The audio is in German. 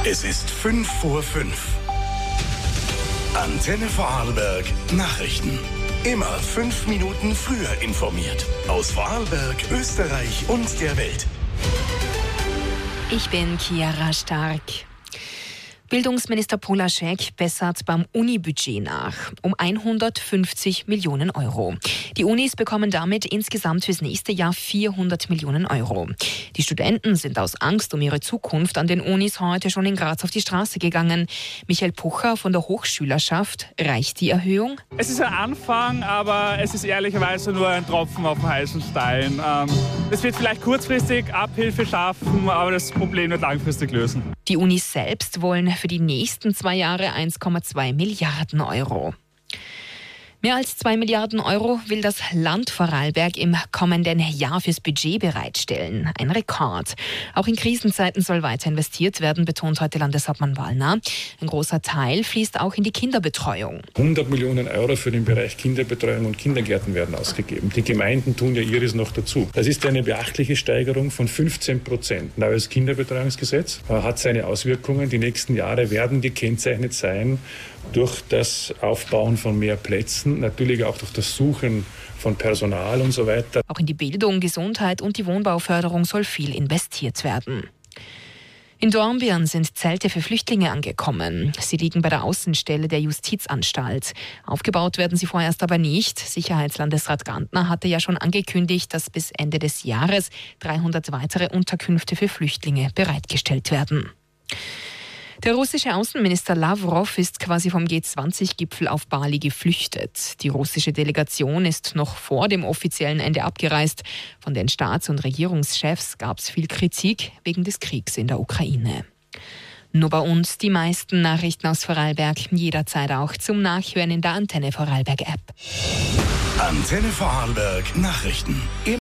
Es ist 5:05. Antenne Vorarlberg Nachrichten. Immer 5 Minuten früher informiert. Aus Vorarlberg, Österreich und der Welt. Ich bin Chiara Stark. Bildungsminister Polaschek bessert beim Unibudget nach, um 150 Millionen Euro. Die Unis bekommen damit insgesamt fürs nächste Jahr 400 Millionen Euro. Die Studenten sind aus Angst um ihre Zukunft an den Unis heute schon in Graz auf die Straße gegangen. Michael Pucher von der Hochschülerschaft, reicht die Erhöhung? Es ist ein Anfang, aber es ist ehrlicherweise nur ein Tropfen auf den heißen Stein. Es wird vielleicht kurzfristig Abhilfe schaffen, aber das Problem wird langfristig lösen. Die Unis selbst wollen für die nächsten 2 Jahre 1,2 Milliarden Euro. Mehr als 2 Milliarden Euro will das Land Vorarlberg im kommenden Jahr fürs Budget bereitstellen. Ein Rekord. Auch in Krisenzeiten soll weiter investiert werden, betont heute Landeshauptmann Wallner. Ein großer Teil fließt auch in die Kinderbetreuung. 100 Millionen Euro für den Bereich Kinderbetreuung und Kindergärten werden ausgegeben. Die Gemeinden tun ja ihres noch dazu. Das ist eine beachtliche Steigerung von 15%. Neues Kinderbetreuungsgesetz hat seine Auswirkungen. Die nächsten Jahre werden gekennzeichnet sein durch das Aufbauen von mehr Plätzen, natürlich auch durch das Suchen von Personal und so weiter. Auch in die Bildung, Gesundheit und die Wohnbauförderung soll viel investiert werden. In Dornbirn sind Zelte für Flüchtlinge angekommen. Sie liegen bei der Außenstelle der Justizanstalt. Aufgebaut werden sie vorerst aber nicht. Sicherheitslandesrat Gantner hatte ja schon angekündigt, dass bis Ende des Jahres 300 weitere Unterkünfte für Flüchtlinge bereitgestellt werden. Der russische Außenminister Lavrov ist quasi vom G20-Gipfel auf Bali geflüchtet. Die russische Delegation ist noch vor dem offiziellen Ende abgereist. Von den Staats- und Regierungschefs gab es viel Kritik wegen des Kriegs in der Ukraine. Nur bei uns die meisten Nachrichten aus Vorarlberg, jederzeit auch zum Nachhören in der Antenne Vorarlberg App. Antenne Vorarlberg Nachrichten.